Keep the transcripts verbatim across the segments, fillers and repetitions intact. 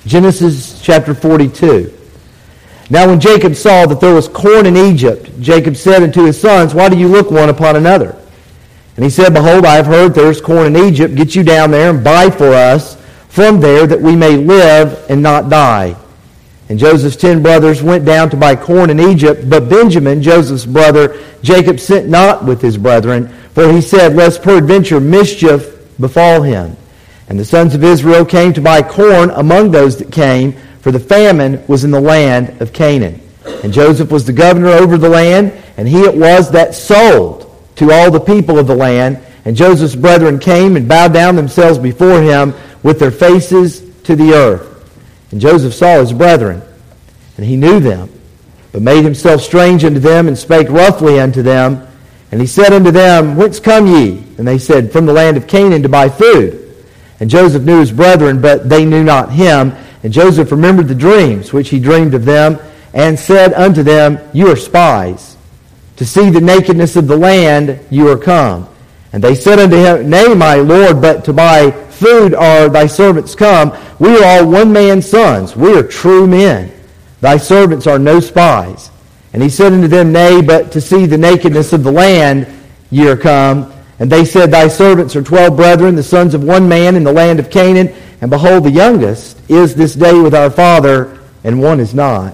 Genesis chapter forty-two. Now when Jacob saw that there was corn in Egypt, Jacob said unto his sons, Why do you look one upon another? And he said, Behold, I have heard there is corn in Egypt. Get you down there and buy for us from there, that we may live and not die. And Joseph's ten brothers went down to buy corn in Egypt, but Benjamin, Joseph's brother, Jacob sent not with his brethren, for he said, Lest peradventure mischief befall him. And the sons of Israel came to buy corn among those that came, for the famine was in the land of Canaan. And Joseph was the governor over the land, and he it was that sold to all the people of the land. And Joseph's brethren came and bowed down themselves before him with their faces to the earth. And Joseph saw his brethren, and he knew them, but made himself strange unto them, and spake roughly unto them. And he said unto them, Whence come ye? And they said, From the land of Canaan to buy food. And Joseph knew his brethren, but they knew not him. And Joseph remembered the dreams which he dreamed of them, and said unto them, You are spies. To see the nakedness of the land you are come. And they said unto him, Nay, my lord, but to buy food are thy servants come. We are all one man's sons. We are true men. Thy servants are no spies. And he said unto them, Nay, but to see the nakedness of the land ye are come. And they said, Thy servants are twelve brethren, the sons of one man in the land of Canaan. And behold, the youngest is this day with our father, and one is not.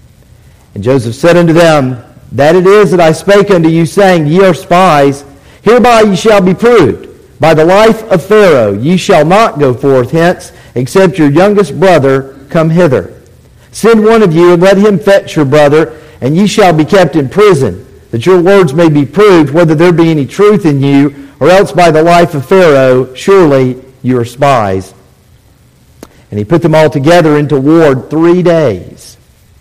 And Joseph said unto them, That it is that I spake unto you, saying, Ye are spies. Hereby ye shall be proved. By the life of Pharaoh ye shall not go forth hence, except your youngest brother come hither. Send one of you, and let him fetch your brother, and ye shall be kept in prison, that your words may be proved, whether there be any truth in you, or else by the life of Pharaoh, surely you are spies. And he put them all together into ward three days.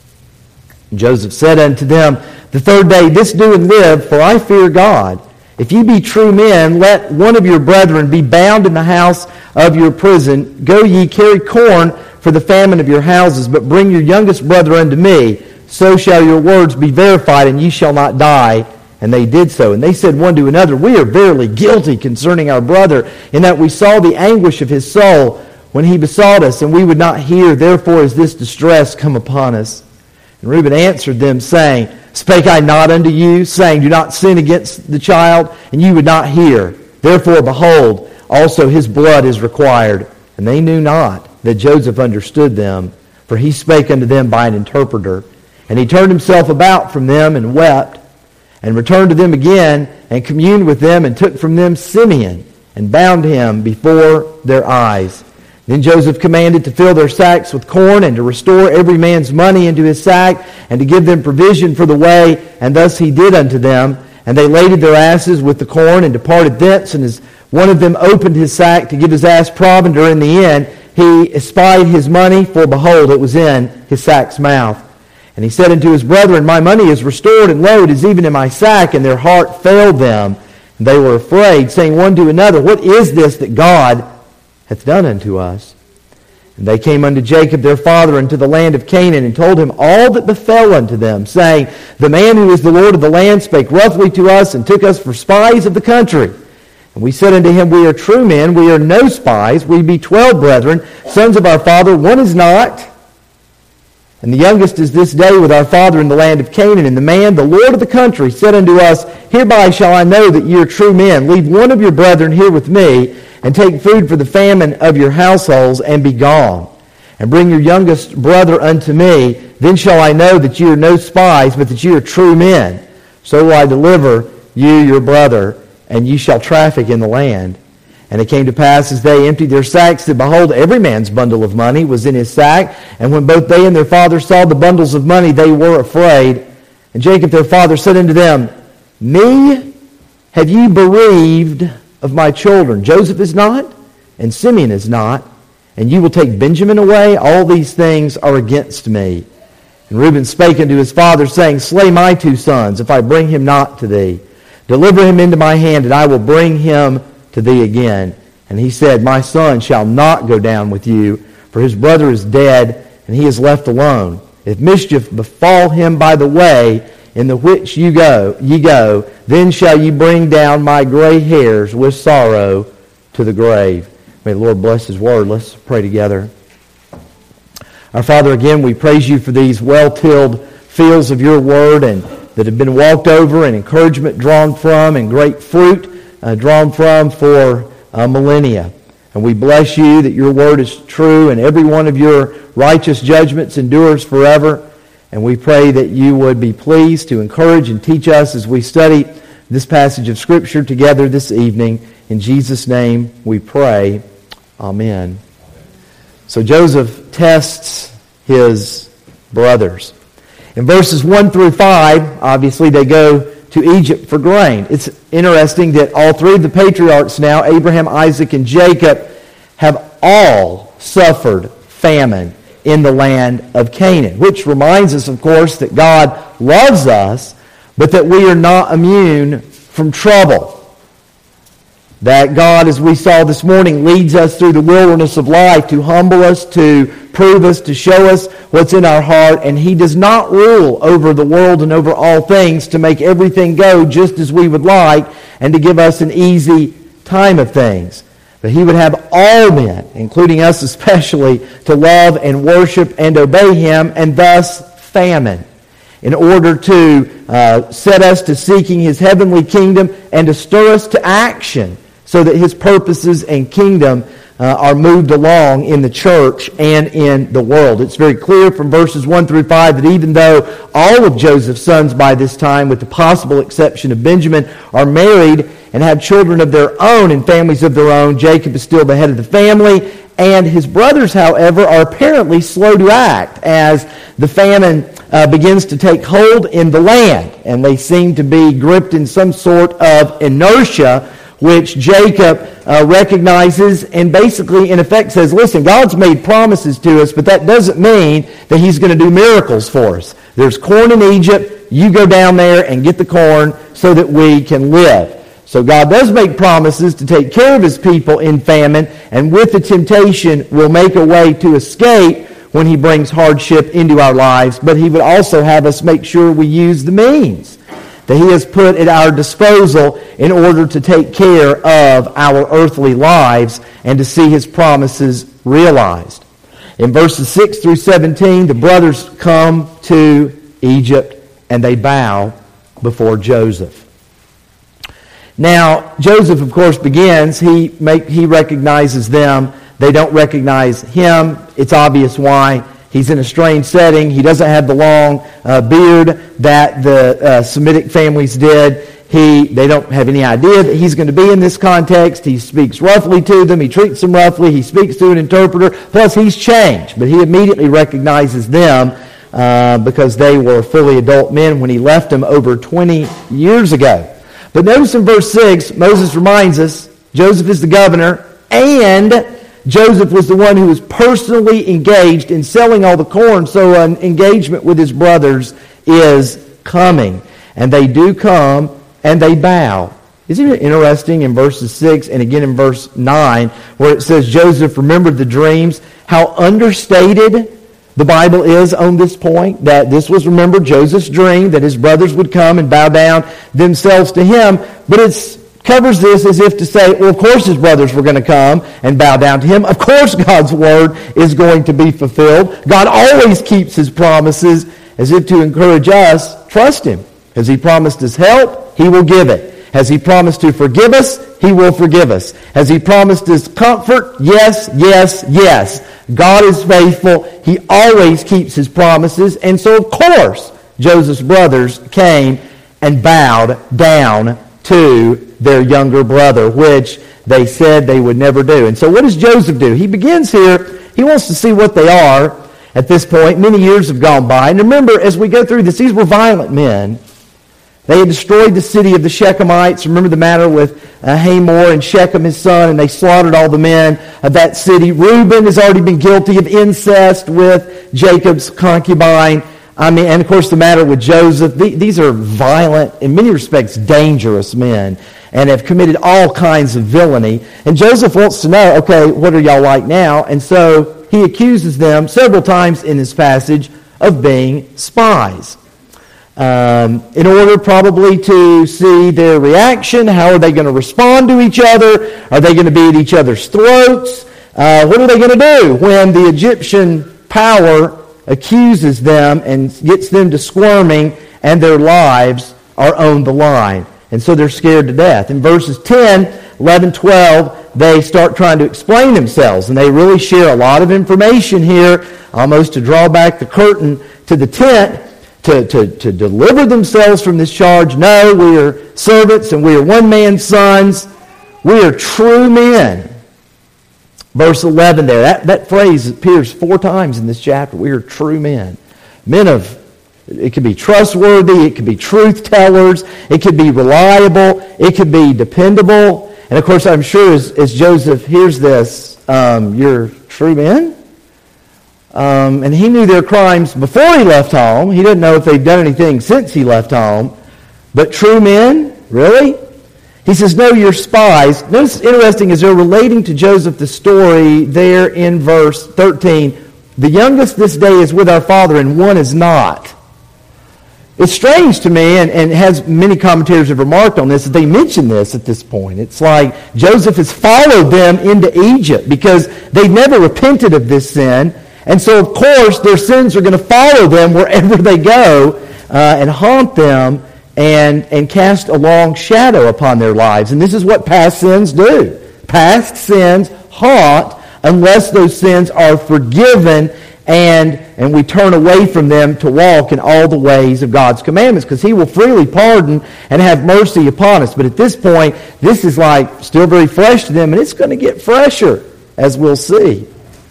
And Joseph said unto them, The third day, This do and live, for I fear God. If ye be true men, let one of your brethren be bound in the house of your prison. Go ye, carry corn for the famine of your houses, but bring your youngest brother unto me. So shall your words be verified, and ye shall not die. And they did so. And they said one to another, We are verily guilty concerning our brother, in that we saw the anguish of his soul when he besought us, and we would not hear. Therefore is this distress come upon us. And Reuben answered them, saying, Spake I not unto you, saying, Do not sin against the child, and you would not hear. Therefore, behold, also his blood is required. And they knew not that Joseph understood them, for he spake unto them by an interpreter. And he turned himself about from them and wept, and returned to them again, and communed with them, and took from them Simeon, and bound him before their eyes. Then Joseph commanded to fill their sacks with corn, and to restore every man's money into his sack, and to give them provision for the way, and thus he did unto them. And they laded their asses with the corn, and departed thence. And as one of them opened his sack to give his ass provender in the end, he espied his money, for behold, it was in his sack's mouth. And he said unto his brethren, My money is restored, and lo, it is even in my sack. And their heart failed them, and they were afraid, saying one to another, What is this that God hath done unto us? And they came unto Jacob their father into the land of Canaan, and told him all that befell unto them, saying, The man who is the Lord of the land spake roughly to us, and took us for spies of the country. And we said unto him, We are true men, we are no spies, we be twelve brethren, sons of our father, one is not. And the youngest is this day with our father in the land of Canaan. And the man, the Lord of the country, said unto us, Hereby shall I know that ye are true men. Leave one of your brethren here with me, and take food for the famine of your households, and be gone. And bring your youngest brother unto me. Then shall I know that ye are no spies, but that ye are true men. So will I deliver you your brother, and ye shall traffic in the land. And it came to pass, as they emptied their sacks, that behold, every man's bundle of money was in his sack. And when both they and their father saw the bundles of money, they were afraid. And Jacob their father said unto them, Me have ye bereaved of my children. Joseph is not, and Simeon is not, and you will take Benjamin away. All these things are against me. And Reuben spake unto his father, saying, Slay my two sons, if I bring him not to thee. Deliver him into my hand, and I will bring him to thee again. And he said, My son shall not go down with you, for his brother is dead, and he is left alone. If mischief befall him by the way in the which you go, ye go, then shall ye bring down my gray hairs with sorrow to the grave. May the Lord bless his word. Let's pray together. Our Father, again, we praise you for these well-tilled fields of your word and that have been walked over and encouragement drawn from and great fruit uh, drawn from for uh, millennia. And we bless you that your word is true and every one of your righteous judgments endures forever. And we pray that you would be pleased to encourage and teach us as we study this passage of Scripture together this evening. In Jesus' name we pray. Amen. So Joseph tests his brothers. In verses one through five, obviously they go to Egypt for grain. It's interesting that all three of the patriarchs now, Abraham, Isaac, and Jacob, have all suffered famine in the land of Canaan, which reminds us, of course, that God loves us, but that we are not immune from trouble. That God, as we saw this morning, leads us through the wilderness of life to humble us, to prove us, to show us what's in our heart. And He does not rule over the world and over all things to make everything go just as we would like and to give us an easy time of things. But He would have all men, including us especially, to love and worship and obey Him, and thus famine, in order to uh, set us to seeking His heavenly kingdom and to stir us to action so that His purposes and kingdom uh, are moved along in the church and in the world. It's very clear from verses one through five that even though all of Joseph's sons by this time, with the possible exception of Benjamin, are married and have children of their own and families of their own, Jacob is still the head of the family. And his brothers, however, are apparently slow to act as the famine uh, begins to take hold in the land. And they seem to be gripped in some sort of inertia, which Jacob uh, recognizes and basically, in effect, says, listen, God's made promises to us, but that doesn't mean that He's going to do miracles for us. There's corn in Egypt. You go down there and get the corn so that we can live. So God does make promises to take care of His people in famine, and with the temptation will make a way to escape when He brings hardship into our lives, but He would also have us make sure we use the means that He has put at our disposal in order to take care of our earthly lives and to see His promises realized. In verses six through seventeen, the brothers come to Egypt and they bow before Joseph. Now, Joseph, of course, begins, he make, he recognizes them. They don't recognize him. It's obvious why. He's in a strange setting. He doesn't have the long uh, beard that the uh, Semitic families did. He, they don't have any idea that he's going to be in this context. He speaks roughly to them. He treats them roughly. He speaks to an interpreter. Plus, he's changed. But he immediately recognizes them uh, because they were fully adult men when he left them over twenty years ago. But notice in verse six, Moses reminds us, Joseph is the governor, and Joseph was the one who was personally engaged in selling all the corn, so an engagement with his brothers is coming. And they do come, and they bow. Isn't it interesting in verses six and again in verse nine, where it says Joseph remembered the dreams, how understated the Bible is on this point, that this was, remember, Joseph's dream, that his brothers would come and bow down themselves to him. But it covers this as if to say, well, of course his brothers were going to come and bow down to him. Of course God's word is going to be fulfilled. God always keeps His promises, as if to encourage us, trust Him. Has He promised us help? He will give it. Has He promised to forgive us? He will forgive us. Has He promised us comfort? Yes, yes, yes. God is faithful. He always keeps His promises. And so, of course, Joseph's brothers came and bowed down to their younger brother, which they said they would never do. And so what does Joseph do? He begins here. He wants to see what they are at this point. Many years have gone by. And remember, as we go through this, these were violent men. They had destroyed the city of the Shechemites. Remember the matter with uh, Hamor and Shechem, his son, and they slaughtered all the men of that city. Reuben has already been guilty of incest with Jacob's concubine. I mean, and of course the matter with Joseph. These are violent, in many respects, dangerous men, and have committed all kinds of villainy. And Joseph wants to know, okay, what are y'all like now? And so he accuses them several times in this passage of being spies. Um, in order probably to see their reaction. How are they going to respond to each other? Are they going to be at each other's throats? Uh, what are they going to do when the Egyptian power accuses them and gets them to squirming, and their lives are on the line. And so they're scared to death. In verses ten, eleven, twelve, they start trying to explain themselves, and they really share a lot of information here, almost to draw back the curtain to the tent, to, to, to deliver themselves from this charge. No, we are servants, and we are one man's sons. We are true men. Verse eleven there, that, that phrase appears four times in this chapter. We are true men. Men of, it could be trustworthy, it could be truth tellers, it could be reliable, it could be dependable. And of course, I'm sure as, as Joseph hears this, um, you're true men? Um, and he knew their crimes before he left home. He didn't know if they'd done anything since he left home. But true men? Really? He says, no, you're spies. Notice, interesting, as they're relating to Joseph the story there in verse thirteen, the youngest this day is with our father, and one is not. It's strange to me, and, and has many commentators have remarked on this, that they mention this at this point. It's like Joseph has followed them into Egypt because they've never repented of this sin. And so, of course, their sins are going to follow them wherever they go uh, and haunt them and, and cast a long shadow upon their lives. And this is what past sins do. Past sins haunt unless those sins are forgiven and, and we turn away from them to walk in all the ways of God's commandments, because He will freely pardon and have mercy upon us. But at this point, this is like still very fresh to them, and it's going to get fresher, as we'll see.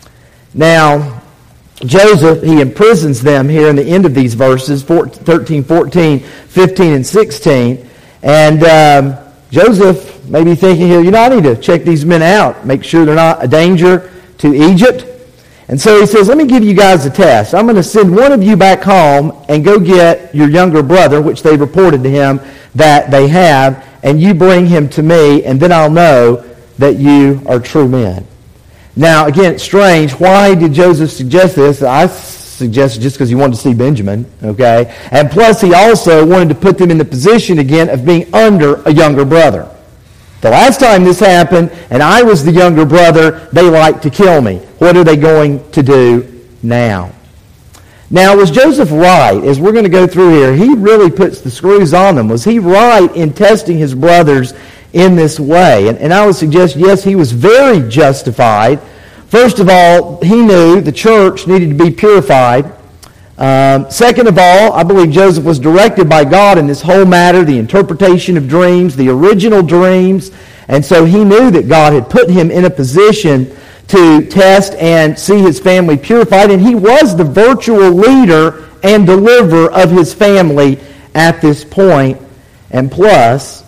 Now, Joseph, he imprisons them here in the end of these verses, thirteen, fourteen, fifteen, and sixteen. And um, Joseph may be thinking here, you know, I need to check these men out, make sure they're not a danger to Egypt. And so he says, let me give you guys a test. I'm going to send one of you back home and go get your younger brother, which they reported to him that they have, and you bring him to me, and then I'll know that you are true men. Now, again, it's strange. Why did Joseph suggest this? I suggest just because he wanted to see Benjamin, okay? And plus, he also wanted to put them in the position again of being under a younger brother. The last time this happened, and I was the younger brother, they liked to kill me. What are they going to do now? Now, was Joseph right? As we're going to go through here, he really puts the screws on them. Was he right in testing his brothers in this way? And, and I would suggest, yes, he was very justified. First of all, he knew the church needed to be purified. Um, second of all, I believe Joseph was directed by God in this whole matter, the interpretation of dreams, the original dreams. And so he knew that God had put him in a position to test and see his family purified. And he was the virtual leader and deliverer of his family at this point. And plus,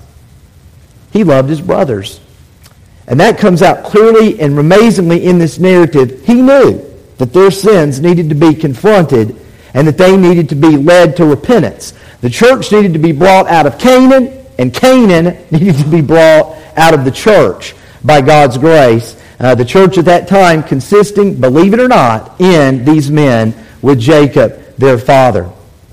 he loved his brothers. And that comes out clearly and amazingly in this narrative. He knew that their sins needed to be confronted and that they needed to be led to repentance. The church needed to be brought out of Canaan, and Canaan needed to be brought out of the church by God's grace. Uh, the church at that time consisting, believe it or not, in these men with Jacob, their father.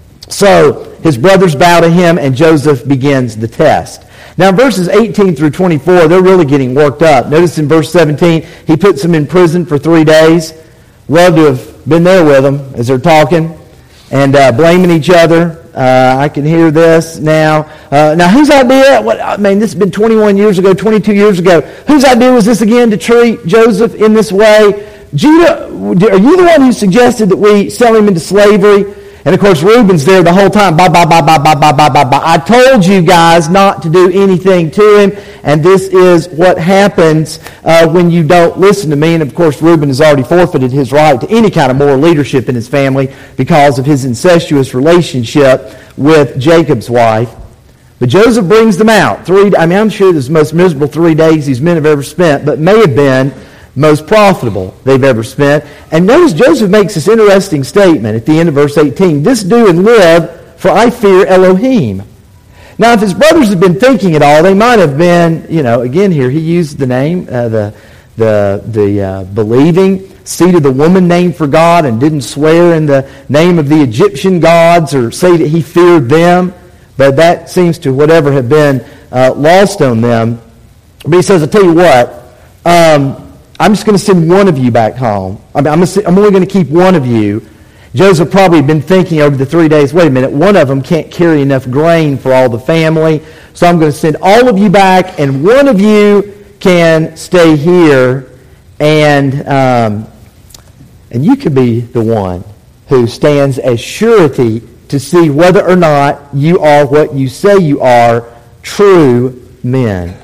So his brothers bow to him, and Joseph begins the test. Now, verses eighteen through twenty-four, they're really getting worked up. Notice in verse seventeen, he puts them in prison for three days. Love to have been there with them as they're talking and uh, blaming each other. Uh, I can hear this now. Uh, now, whose idea? What I mean, this has been twenty-one years ago, twenty-two years ago. Whose idea was this again to treat Joseph in this way? Judah, are you the one who suggested that we sell him into slavery? And of course, Reuben's there the whole time. Bah, bah, bah, bah, bah, bah, bah, bah, bah. I told you guys not to do anything to him, and this is what happens uh, when you don't listen to me. And of course, Reuben has already forfeited his right to any kind of moral leadership in his family because of his incestuous relationship with Jacob's wife. But Joseph brings them out. Three. I mean, I'm sure this is the most miserable three days these men have ever spent, but may have been most profitable they've ever spent. And notice Joseph makes this interesting statement at the end of verse eighteen. This do and live, for I fear Elohim. Now, if his brothers had been thinking at all, they might have been, you know, again here, he used the name, uh, the the the uh, believing seed of the woman named for God and didn't swear in the name of the Egyptian gods or say that he feared them. But that seems to, whatever, have been uh, lost on them. But he says, I'll tell you what, um, I'm just going to send one of you back home. I mean, I'm, gonna send, I'm only going to keep one of you. Joseph probably been thinking over the three days, wait a minute, one of them can't carry enough grain for all the family, so I'm going to send all of you back, and one of you can stay here, and um, and you could be the one who stands as surety to see whether or not you are what you say you are, true men.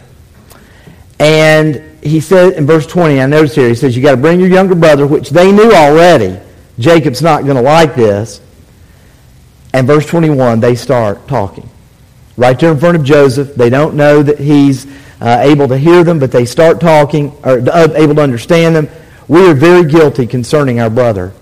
And he said in verse twenty, I notice here, he says, you got to bring your younger brother, which they knew already. Jacob's not going to like this. And verse twenty-one, they start talking. Right there in front of Joseph. They don't know that he's uh, able to hear them, but they start talking, or uh, able to understand them. We are very guilty concerning our brother.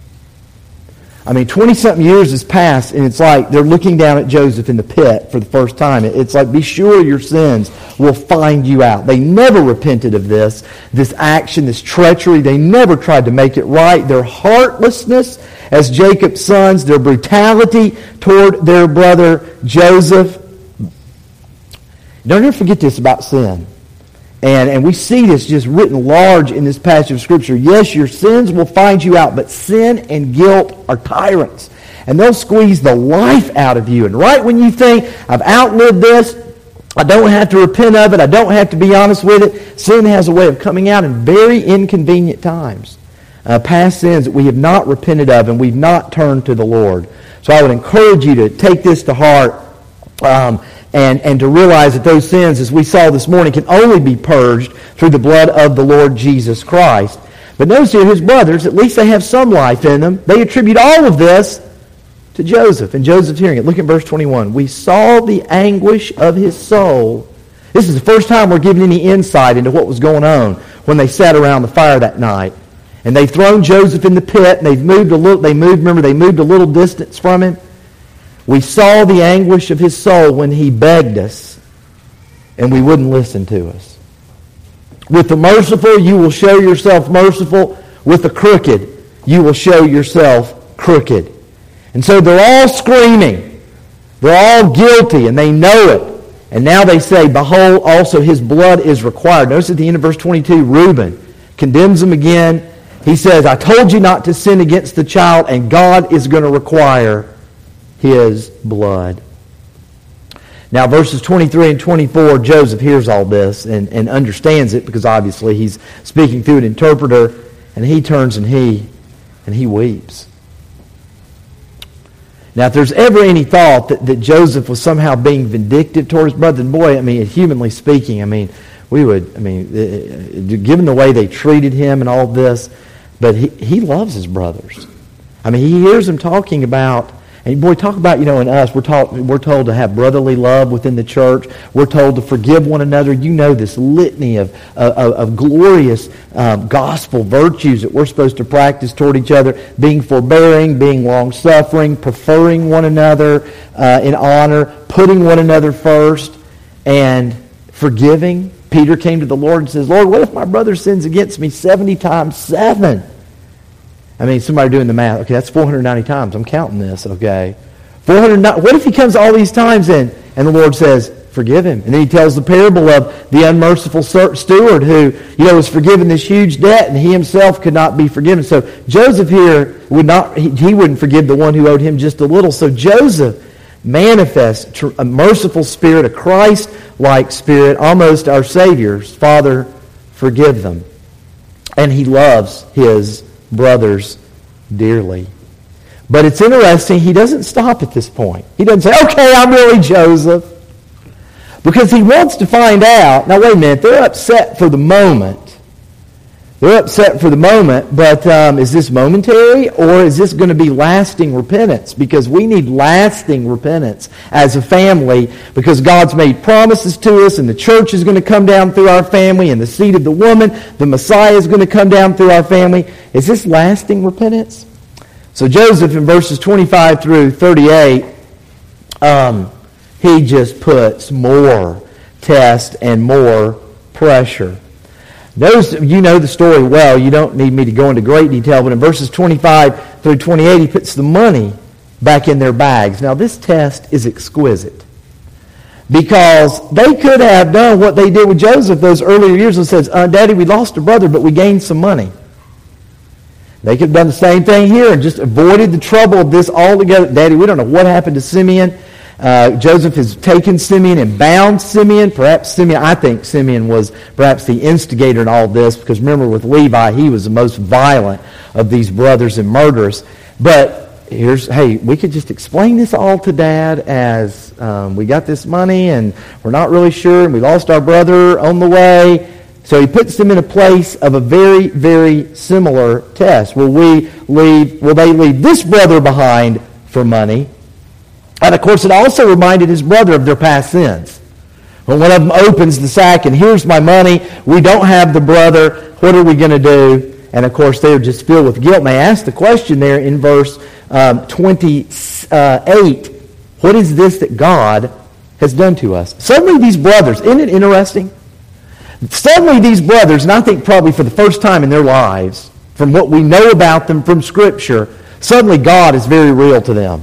I mean, twenty-something years has passed, and it's like they're looking down at Joseph in the pit for the first time. It's like, be sure your sins will find you out. They never repented of this, this action, this treachery. They never tried to make it right. Their heartlessness as Jacob's sons, their brutality toward their brother Joseph. Don't ever forget this about sin. And, and we see this just written large in this passage of Scripture. Yes, your sins will find you out, but sin and guilt are tyrants. And they'll squeeze the life out of you. And right when you think, I've outlived this, I don't have to repent of it, I don't have to be honest with it, sin has a way of coming out in very inconvenient times. Uh, past sins that we have not repented of and we've not turned to the Lord. So I would encourage you to take this to heart. Um, And, and to realize that those sins, as we saw this morning, can only be purged through the blood of the Lord Jesus Christ. But notice here, his brothers, at least they have some life in them. They attribute all of this to Joseph. And Joseph's hearing it. Look at verse twenty-one. We saw the anguish of his soul. This is the first time we're given any insight into what was going on when they sat around the fire that night. And they've thrown Joseph in the pit, and they've moved a little, they moved, remember, they moved a little distance from him. We saw the anguish of his soul when he begged us, and we wouldn't listen to us. With the merciful, you will show yourself merciful. With the crooked, you will show yourself crooked. And so they're all screaming. They're all guilty, and they know it. And now they say, behold, also his blood is required. Notice at the end of verse twenty-two, Reuben condemns them again. He says, I told you not to sin against the child, and God is going to require his blood. Now, verses twenty-three and twenty-four, Joseph hears all this and, and understands it because obviously he's speaking through an interpreter, and he turns and he and he weeps. Now, if there's ever any thought that, that Joseph was somehow being vindictive toward his brother, boy, I mean, humanly speaking, I mean, we would, I mean, given the way they treated him and all this, but he, he loves his brothers. I mean, he hears them talking about, and boy, talk about, you know, in us, we're taught, we're told to have brotherly love within the church. We're told to forgive one another. You know this litany of, of, of glorious um, gospel virtues that we're supposed to practice toward each other. Being forbearing, being long-suffering, preferring one another uh, in honor, putting one another first, and forgiving. Peter came to the Lord and says, Lord, what if my brother sins against me seventy times seven? I mean, somebody doing the math. Okay, that's four hundred ninety times. I'm counting this, okay? four hundred ninety. What if he comes all these times in, and the Lord says, forgive him? And then he tells the parable of the unmerciful steward who, you know, was forgiven this huge debt, and he himself could not be forgiven. So Joseph here would not, he, he wouldn't forgive the one who owed him just a little. So Joseph manifests a merciful spirit, a Christ-like spirit, almost our Savior's. Father, forgive them. And he loves his brothers dearly. But it's interesting, he doesn't stop at this point. He doesn't say, okay, I'm really Joseph. Because he wants to find out, now wait a minute, they're upset for the moment. They're upset for the moment, but um, is this momentary or is this going to be lasting repentance? Because we need lasting repentance as a family because God's made promises to us and the church is going to come down through our family and the seed of the woman, the Messiah is going to come down through our family. Is this lasting repentance? So Joseph in verses twenty-five through thirty-eight, um, he just puts more test and more pressure. Those, you know the story well. You don't need me to go into great detail, but in verses twenty-five through twenty-eight, he puts the money back in their bags. Now, this test is exquisite. Because they could have done what they did with Joseph those earlier years and says, uh, Daddy, we lost a brother, but we gained some money. They could have done the same thing here and just avoided the trouble of this altogether. Daddy, we don't know what happened to Simeon. Uh, Joseph has taken Simeon and bound Simeon. Perhaps Simeon, I think Simeon was perhaps the instigator in all this, because remember with Levi, he was the most violent of these brothers and murderers. But here's, hey, we could just explain this all to Dad as um, we got this money and we're not really sure and we lost our brother on the way. So he puts them in a place of a very, very similar test. Will we leave, will they leave this brother behind for money? And of course it also reminded his brother of their past sins. When one of them opens the sack and here's my money, we don't have the brother, what are we going to do? And of course they're just filled with guilt. And they ask the question there in verse um, twenty-eight, what is this that God has done to us? Suddenly these brothers, isn't it interesting? Suddenly these brothers, and I think probably for the first time in their lives, from what we know about them from Scripture, suddenly God is very real to them.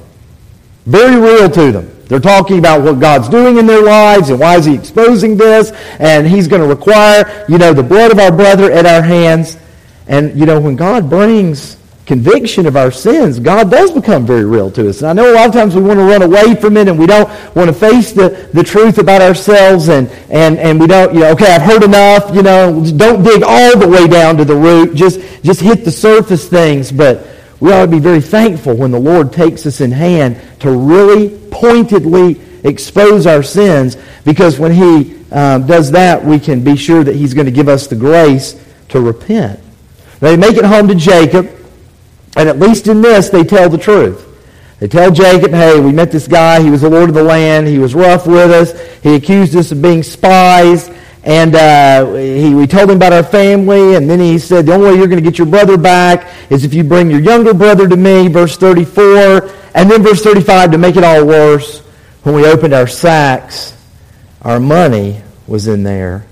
Very real to them. They're talking about what God's doing in their lives and why is He exposing this, and He's going to require, you know, the blood of our brother at our hands. And, you know, when God brings conviction of our sins, God does become very real to us. And I know a lot of times we want to run away from it and we don't want to face the, the truth about ourselves and, and, and we don't, you know, okay, I've heard enough, you know, don't dig all the way down to the root, just, just hit the surface things. But we ought to be very thankful when the Lord takes us in hand to really pointedly expose our sins, because when He um, does that, we can be sure that He's going to give us the grace to repent. They make it home to Jacob, and at least in this, they tell the truth. They tell Jacob, hey, we met this guy, he was the Lord of the land, he was rough with us, he accused us of being spies, and uh, he, we told him about our family, and then he said, the only way you're going to get your brother back is if you bring your younger brother to me, verse thirty-four, and then verse thirty-five, to make it all worse, when we opened our sacks, our money was in there.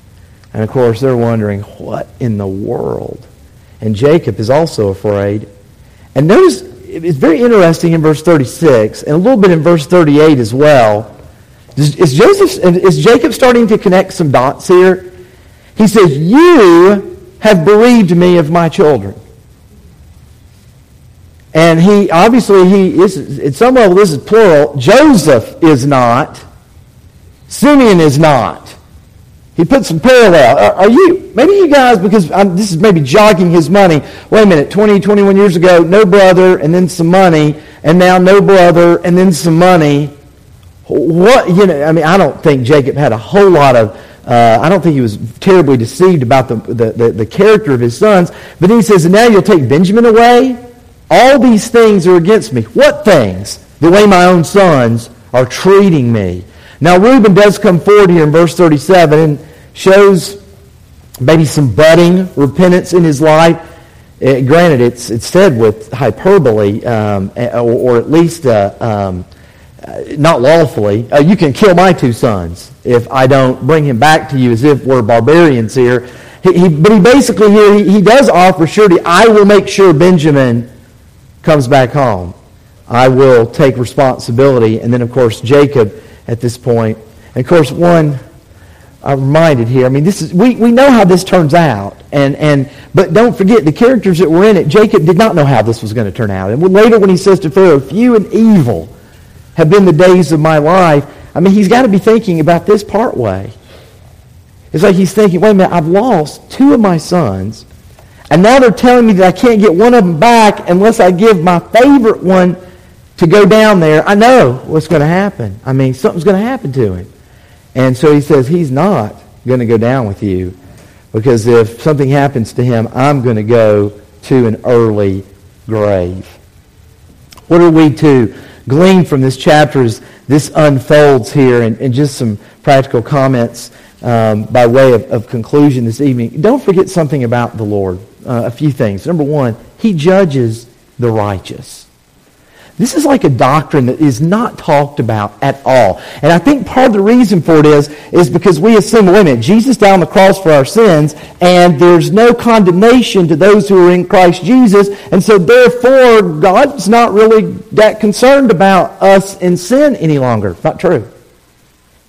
And of course, they're wondering, what in the world? And Jacob is also afraid. And notice, it's very interesting in verse thirty-six, and a little bit in verse thirty-eight as well. Is, Joseph, is Jacob starting to connect some dots here? He says, you have bereaved me of my children. And he, obviously, he is, at some level, this is plural. Joseph is not. Simeon is not. He puts some parallel. Are, are you, maybe you guys, because I'm, this is maybe jogging his money. Wait a minute, twenty, twenty-one years ago, no brother, and then some money, and now no brother, and then some money. What, you know, I mean, I don't think Jacob had a whole lot of, uh, I don't think he was terribly deceived about the, the, the, the character of his sons. But then he says, and now you'll take Benjamin away? All these things are against me. What things? The way my own sons are treating me. Now, Reuben does come forward here in verse thirty-seven and shows maybe some budding repentance in his life. Uh, granted, it's it's said with hyperbole, um, or, or at least uh, um, uh, not lawfully. Uh, you can kill my two sons if I don't bring him back to you, as if we're barbarians here. He, he, but he basically here, he, he does offer surety, I will make sure Benjamin comes back home. I will take responsibility. And then, of course, Jacob at this point. And of course, one, I'm reminded here, I mean, this is we, we know how this turns out. And, and but don't forget, the characters that were in it, Jacob did not know how this was going to turn out. And later when he says to Pharaoh, few and evil have been the days of my life, I mean, he's got to be thinking about this part way. It's like he's thinking, wait a minute, I've lost two of my sons, and now they're telling me that I can't get one of them back unless I give my favorite one to go down there. I know what's going to happen. I mean, something's going to happen to him. And so he says, he's not going to go down with you, because if something happens to him, I'm going to go to an early grave. What are we to glean from this chapter as this unfolds here, and, and just some practical comments um, by way of, of conclusion this evening. Don't forget something about the Lord. Uh, a few things. Number one, He judges the righteous. This is like a doctrine that is not talked about at all. And I think part of the reason for it is, is because we assume, wait a minute, Jesus died on the cross for our sins, and there's no condemnation to those who are in Christ Jesus, and so therefore God's not really that concerned about us in sin any longer. It's not true.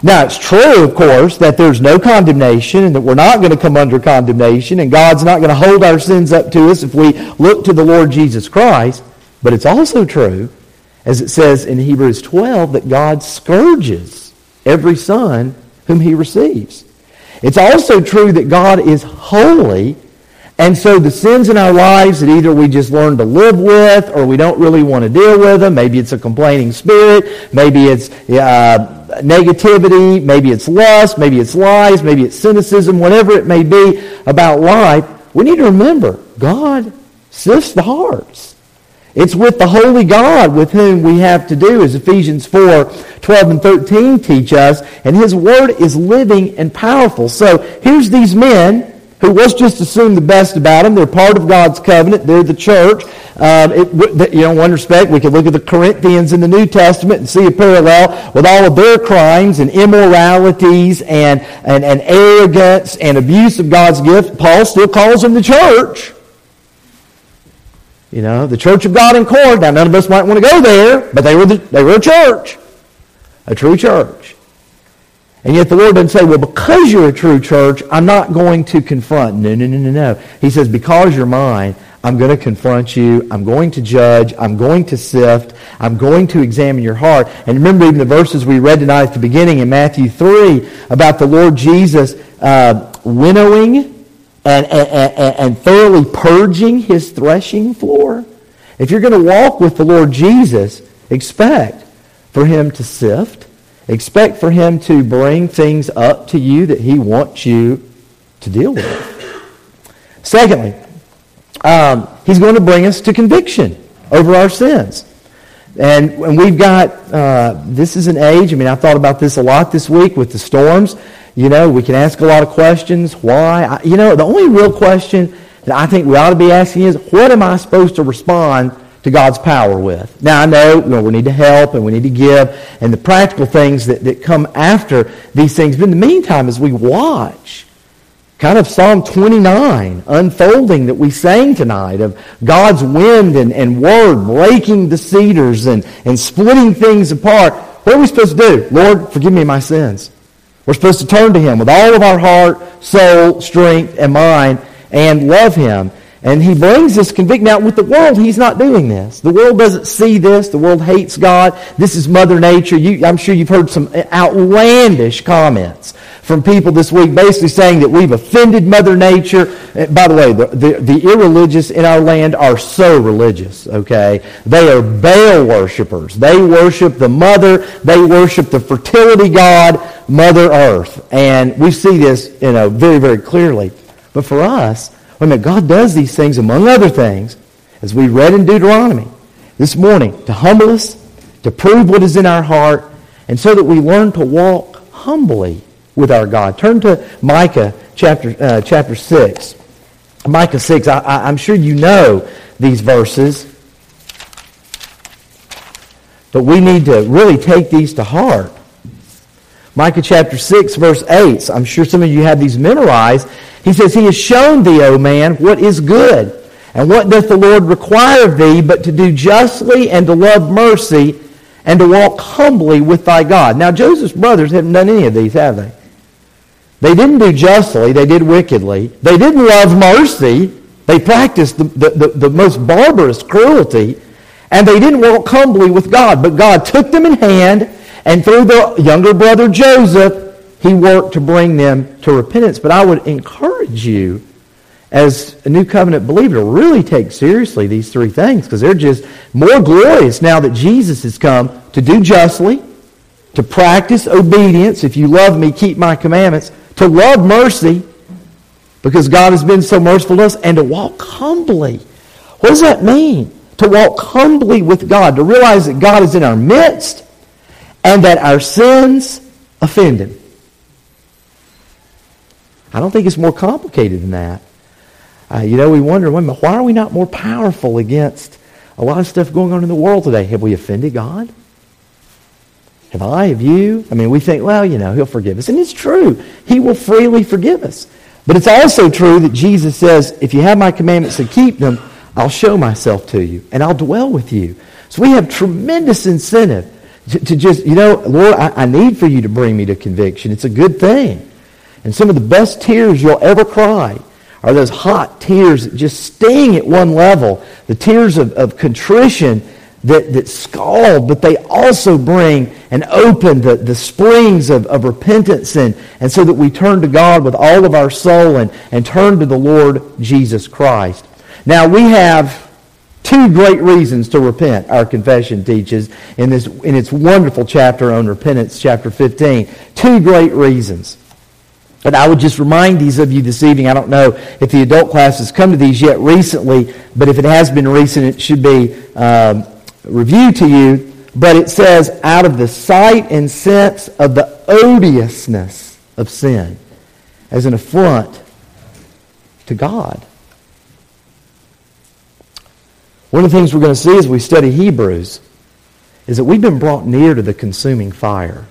Now, it's true, of course, that there's no condemnation and that we're not going to come under condemnation and God's not going to hold our sins up to us if we look to the Lord Jesus Christ. But it's also true, as it says in Hebrews twelve, that God scourges every son whom he receives. It's also true that God is holy, and so the sins in our lives that either we just learn to live with or we don't really want to deal with them, maybe it's a complaining spirit, maybe it's uh, negativity, maybe it's lust, maybe it's lies, maybe it's cynicism, whatever it may be about life, we need to remember, God sifts the hearts. It's with the holy God with whom we have to do, as Ephesians four, twelve and thirteen teach us, and his word is living and powerful. So here's these men who let's just assume the best about them. They're part of God's covenant. They're the church. Um, it, you know, in one respect, we could look at the Corinthians in the New Testament and see a parallel with all of their crimes and immoralities and, and, and arrogance and abuse of God's gift. Paul still calls them the church. You know, the church of God in Corinth. Now, none of us might want to go there, but they were, the, they were a church, a true church. And yet the Lord doesn't say, well, because you're a true church, I'm not going to confront. No, no, no, no, no. He says, because you're mine, I'm going to confront you. I'm going to judge. I'm going to sift. I'm going to examine your heart. And remember even the verses we read tonight at the beginning in Matthew three about the Lord Jesus uh, winnowing and, and, and, and thoroughly purging his threshing floor. If you're going to walk with the Lord Jesus, expect for him to sift. Expect for him to bring things up to you that he wants you to deal with. Secondly, um, he's going to bring us to conviction over our sins. And, and we've got, uh, this is an age, I mean, I thought about this a lot this week with the storms. You know, we can ask a lot of questions. Why? I, you know, the only real question that I think we ought to be asking is, what am I supposed to respond to God's power with? Now, I know, you know we need to help and we need to give and the practical things that, that come after these things. But in the meantime, as we watch kind of Psalm twenty-nine unfolding that we sang tonight of God's wind and, and word breaking the cedars and, and splitting things apart, what are we supposed to do? Lord, forgive me my sins. We're supposed to turn to him with all of our heart, soul, strength, and mind and love him. And he brings this conviction. Now, with the world, he's not doing this. The world doesn't see this. The world hates God. This is Mother Nature. You, I'm sure you've heard some outlandish comments from people this week basically saying that we've offended Mother Nature. By the way, the, the, the irreligious in our land are so religious, okay? They are Baal worshipers. They worship the mother. They worship the fertility god, Mother Earth. And we see this, you know, very, very clearly. But for us, I mean, God does these things, among other things, as we read in Deuteronomy this morning, to humble us, to prove what is in our heart, and so that we learn to walk humbly with our God. Turn to Micah chapter uh, chapter six. Micah six, I, I, I'm sure you know these verses, but we need to really take these to heart. Micah chapter six, verse eight. I'm sure some of you have these memorized. He says, he has shown thee, O man, what is good. And what doth the Lord require of thee but to do justly and to love mercy and to walk humbly with thy God. Now, Joseph's brothers haven't done any of these, have they? They didn't do justly. They did wickedly. They didn't love mercy. They practiced the, the, the, the most barbarous cruelty. And they didn't walk humbly with God. But God took them in hand, and through the younger brother Joseph, he worked to bring them to repentance. But I would encourage you, as a New Covenant believer, to really take seriously these three things, because they're just more glorious now that Jesus has come to do justly, to practice obedience. If you love me, keep my commandments. To love mercy, because God has been so merciful to us, and to walk humbly. What does that mean? To walk humbly with God, to realize that God is in our midst, and that our sins offend him. I don't think it's more complicated than that. Uh, you know, we wonder, why are we not more powerful against a lot of stuff going on in the world today? Have we offended God? Have I? Have you? I mean, we think, well, you know, he'll forgive us. And it's true. He will freely forgive us. But it's also true that Jesus says, if you have my commandments and keep them, I'll show myself to you, and I'll dwell with you. So we have tremendous incentive To, to just, you know, Lord, I, I need for you to bring me to conviction. It's a good thing. And some of the best tears you'll ever cry are those hot tears that just sting at one level. The tears of, of contrition that, that scald, but they also bring and open the, the springs of, of repentance, and, and so that we turn to God with all of our soul and, and turn to the Lord Jesus Christ. Now, we have two great reasons to repent, our confession teaches, in this in its wonderful chapter on repentance, chapter fifteen. Two great reasons. And I would just remind these of you this evening. I don't know if the adult class has come to these yet recently, but if it has been recent, it should be um, reviewed to you. But it says, out of the sight and sense of the odiousness of sin, as an affront to God. One of the things we're going to see as we study Hebrews is that we've been brought near to the consuming fire.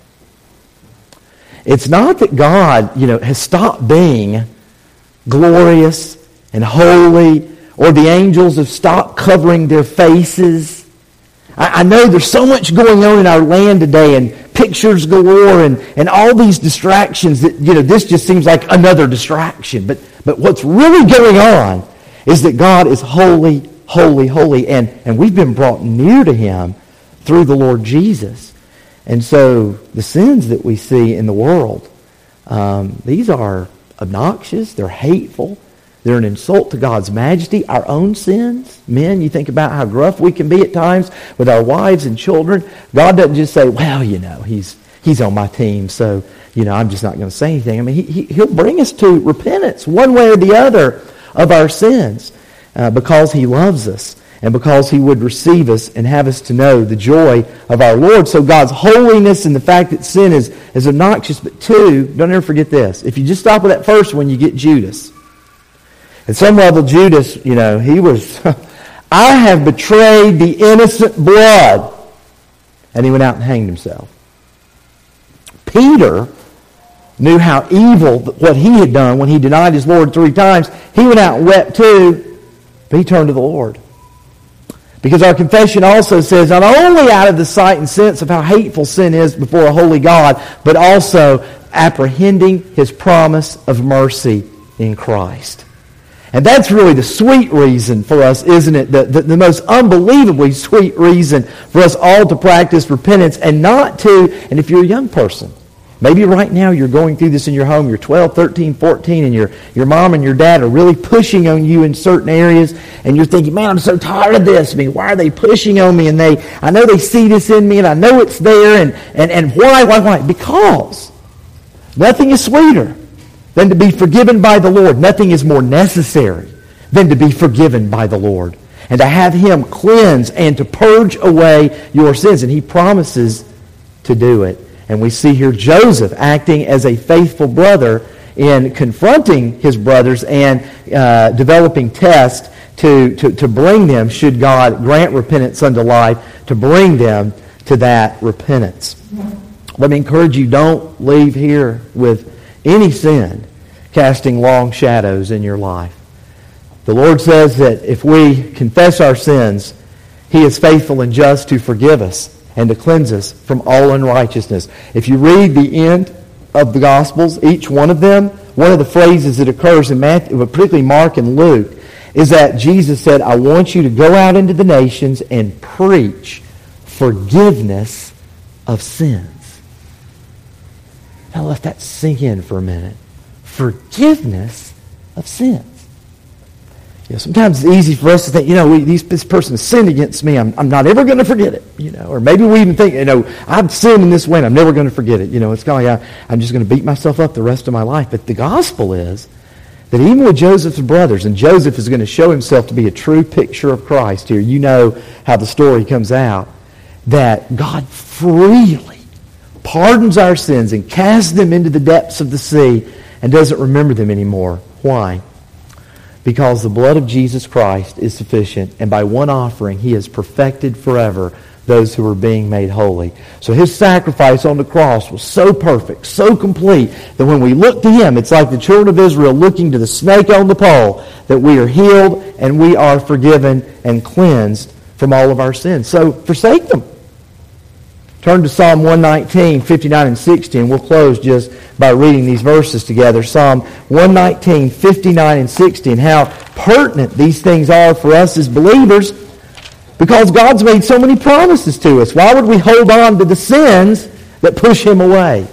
It's not that God, you know, has stopped being glorious and holy, or the angels have stopped covering their faces. I, I know there's so much going on in our land today, and pictures galore, and, and all these distractions that, you know, this just seems like another distraction. But, but what's really going on is that God is holy, holy, holy, and, and we've been brought near to Him through the Lord Jesus. And so the sins that we see in the world, um, these are obnoxious, they're hateful, they're an insult to God's majesty. Our own sins, men, you think about how gruff we can be at times with our wives and children. God doesn't just say, well, you know, he's he's on my team, so, you know, I'm just not going to say anything. I mean, he, he, He'll bring us to repentance one way or the other of our sins uh, because He loves us. And because He would receive us and have us to know the joy of our Lord. So God's holiness and the fact that sin is, is obnoxious. But two, don't ever forget this. If you just stop with that first one, you get Judas. At some level, Judas, you know, he was, I have betrayed the innocent blood. And he went out and hanged himself. Peter knew how evil what he had done when he denied his Lord three times. He went out and wept too, but he turned to the Lord. Because our confession also says not only out of the sight and sense of how hateful sin is before a holy God, but also apprehending His promise of mercy in Christ. And that's really the sweet reason for us, isn't it? The, the, the most unbelievably sweet reason for us all to practice repentance, and not to, and if you're a young person, maybe right now you're going through this in your home, you're twelve, thirteen, fourteen, and your, your mom and your dad are really pushing on you in certain areas, and you're thinking, man, I'm so tired of this. I mean, why are they pushing on me? And they, I know they see this in me, and I know it's there, and, and, and why, why, why? Because nothing is sweeter than to be forgiven by the Lord. Nothing is more necessary than to be forgiven by the Lord, and to have Him cleanse and to purge away your sins. And He promises to do it. And we see here Joseph acting as a faithful brother in confronting his brothers and uh, developing tests to, to, to bring them, should God grant repentance unto life, to bring them to that repentance. Let me encourage you, don't leave here with any sin casting long shadows in your life. The Lord says that if we confess our sins, He is faithful and just to forgive us and to cleanse us from all unrighteousness. If you read the end of the Gospels, each one of them, one of the phrases that occurs in Matthew, particularly Mark and Luke, is that Jesus said, I want you to go out into the nations and preach forgiveness of sins. Now let that sink in for a minute. Forgiveness of sins. You know, sometimes it's easy for us to think, you know, we, these, this person sinned against me. I'm, I'm not ever going to forget it. You know, or maybe we even think, you know, I've sinned in this way and I'm never going to forget it. You know, it's kind of like I, I'm just going to beat myself up the rest of my life. But the gospel is that even with Joseph's brothers, and Joseph is going to show himself to be a true picture of Christ here. You know how the story comes out. That God freely pardons our sins and casts them into the depths of the sea and doesn't remember them anymore. Why? Because the blood of Jesus Christ is sufficient, and by one offering He has perfected forever those who are being made holy. So His sacrifice on the cross was so perfect, so complete, that when we look to Him, it's like the children of Israel looking to the snake on the pole, that we are healed and we are forgiven and cleansed from all of our sins. So forsake them. Turn to Psalm one nineteen, fifty-nine and sixty, and we'll close just by reading these verses together. Psalm one nineteen, fifty-nine and sixty, and how pertinent these things are for us as believers, because God's made so many promises to us. Why would we hold on to the sins that push Him away?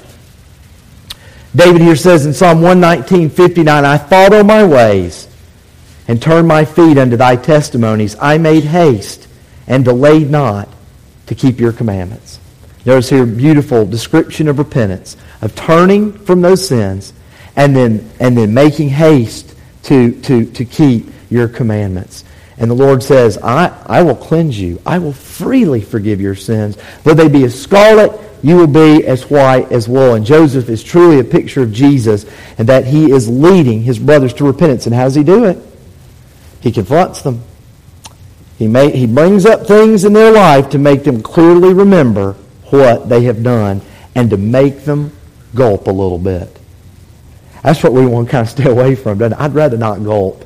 David here says in Psalm one nineteen, fifty-nine, I thought on my ways and turned my feet unto thy testimonies. I made haste and delayed not to keep your commandments. Notice here a beautiful description of repentance, of turning from those sins and then and then making haste to, to, to keep your commandments. And the Lord says, I, I will cleanse you. I will freely forgive your sins. Though they be as scarlet, you will be as white as wool. And Joseph is truly a picture of Jesus, and that he is leading his brothers to repentance. And how does he do it? He confronts them. He, may, he brings up things in their life to make them clearly remember what they have done and to make them gulp a little bit. That's what we want to kind of stay away from, doesn't it? I'd rather not gulp.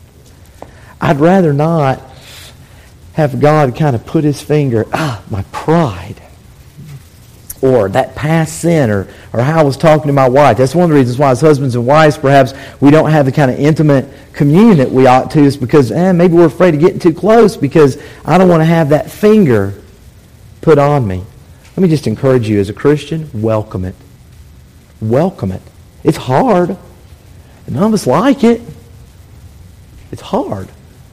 I'd rather not have God kind of put His finger, ah, my pride, or that past sin, or, or how I was talking to my wife. That's one of the reasons why as husbands and wives, perhaps we don't have the kind of intimate communion that we ought to, is because eh, maybe we're afraid of getting too close because I don't want to have that finger put on me. Let me just encourage you as a Christian, welcome it. Welcome it. It's hard. None of us like it. It's hard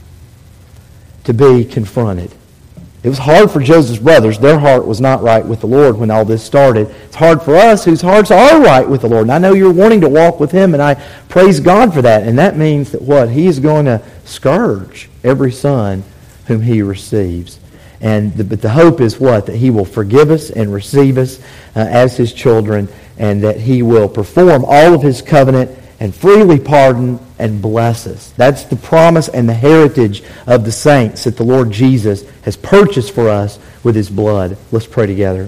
to be confronted. It was hard for Joseph's brothers. Their heart was not right with the Lord when all this started. It's hard for us whose hearts are right with the Lord. And I know you're wanting to walk with Him, and I praise God for that. And that means that what? He is going to scourge every son whom He receives. And the, but the hope is what? That He will forgive us and receive us uh, as His children, and that He will perform all of His covenant and freely pardon and bless us. That's the promise and the heritage of the saints that the Lord Jesus has purchased for us with His blood. Let's pray together.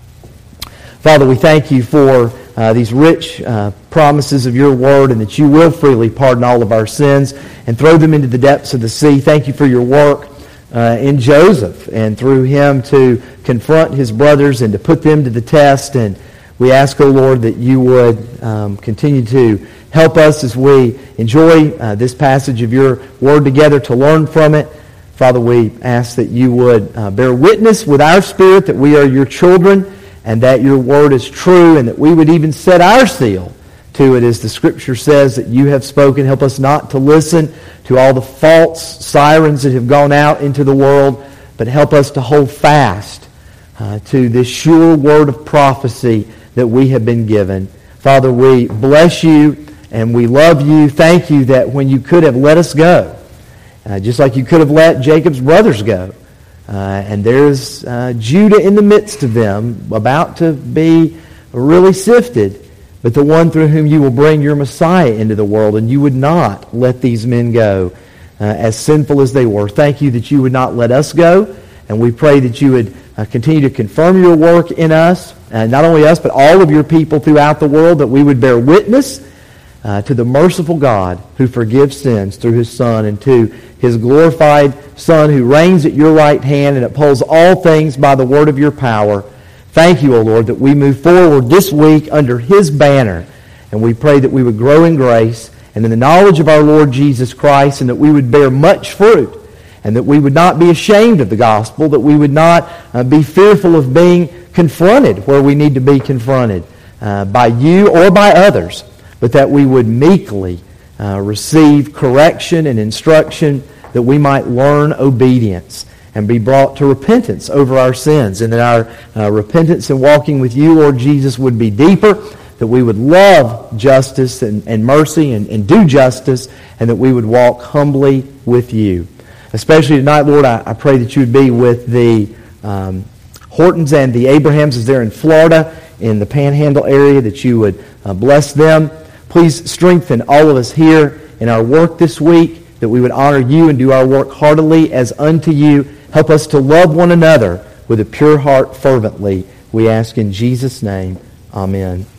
Father, we thank You for uh, these rich uh, promises of Your word, and that You will freely pardon all of our sins and throw them into the depths of the sea. Thank You for Your work Uh, in Joseph, and through him to confront his brothers and to put them to the test. And we ask, O Lord, that You would um, continue to help us as we enjoy uh, this passage of Your word together, to learn from it. Father, we ask that You would uh, bear witness with our spirit that we are Your children, and that Your word is true, and that we would even set our seal to it, as the Scripture says that You have spoken. Help us not to listen to all the false sirens that have gone out into the world, but help us to hold fast uh, to this sure word of prophecy that we have been given. Father, we bless You and we love You. Thank You that when You could have let us go, uh, just like You could have let Jacob's brothers go, uh, and there's uh, Judah in the midst of them, about to be really sifted, but the one through whom You will bring Your Messiah into the world, and You would not let these men go, uh, as sinful as they were. Thank You that You would not let us go, and we pray that You would uh, continue to confirm Your work in us, uh, not only us, but all of Your people throughout the world, that we would bear witness uh, to the merciful God who forgives sins through His Son, and to His glorified Son who reigns at Your right hand and upholds all things by the word of Your power. Thank You, O Lord, that we move forward this week under His banner, and we pray that we would grow in grace and in the knowledge of our Lord Jesus Christ, and that we would bear much fruit, and that we would not be ashamed of the gospel, that we would not uh, be fearful of being confronted where we need to be confronted uh, by You or by others, but that we would meekly uh, receive correction and instruction, that we might learn obedience and be brought to repentance over our sins, and that our uh, repentance and walking with You, Lord Jesus, would be deeper, that we would love justice and, and mercy and, and do justice, and that we would walk humbly with You. Especially tonight, Lord, I, I pray that You would be with the um, Hortons and the Abrahams as they're in Florida, in the Panhandle area, that You would uh, bless them. Please strengthen all of us here in our work this week, that we would honor You and do our work heartily as unto You. Help us to love one another with a pure heart fervently. We ask in Jesus' name. Amen.